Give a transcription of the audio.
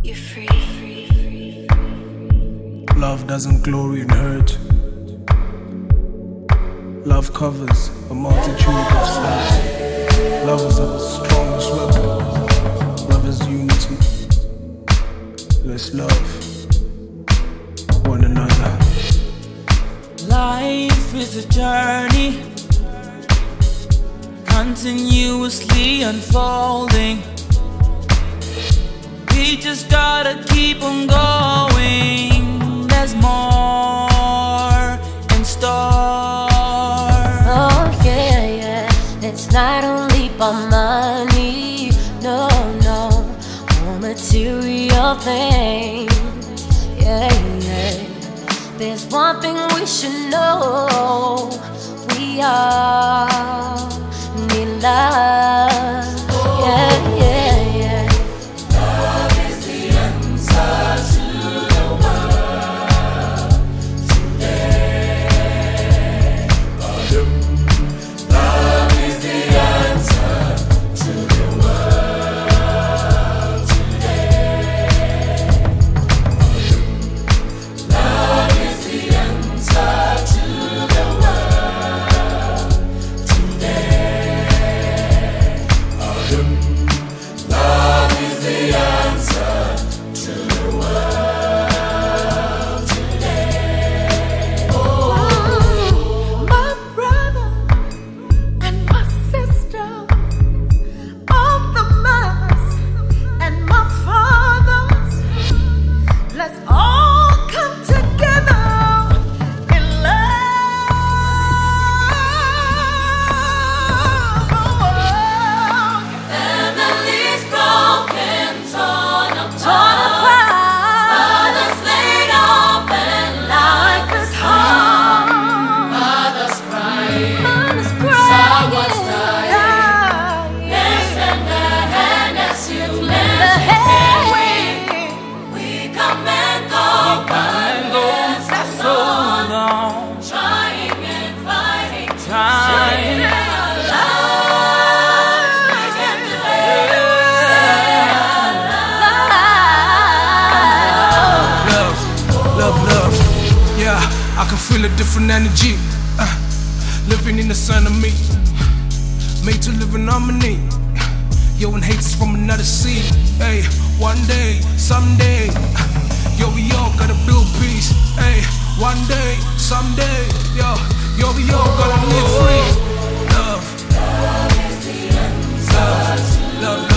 You're free. Love doesn't glory in hurt. Love covers a multitude of sins. Love is the strongest weapon. Love is unity. Let's love one another. Life is a journey, continuously unfolding. We just gotta keep on going. There's more in store. Oh yeah, yeah. It's not only about money, no, no, or material things. Yeah, yeah. There's one thing we should know. We all need love. Yeah, yeah, yeah. Love is the answer to the world today. Love is the answer to the world today. Love is the answer to the world today. Love is the answer to the world today. Oh, my brother and my sister, all the mothers and my fathers, let's all come together in love. Families broken, torn Torn apart. apart, Fathers laid off and life is hard. Mothers crying, mothers someone's crying. dying. Lend a hand as you lend a hand. We come and go, but let's so long. Trying and fighting, trying to stay alive. We can do it. Love, love. Yeah, I can feel a different energy. Living in the sun of me. Made to live in harmony. Yo, and hate is from another sea. Hey, one day, someday. Yo, we all gotta build peace. Hey, one day, someday. Yo, we all gotta live free. Love. Love.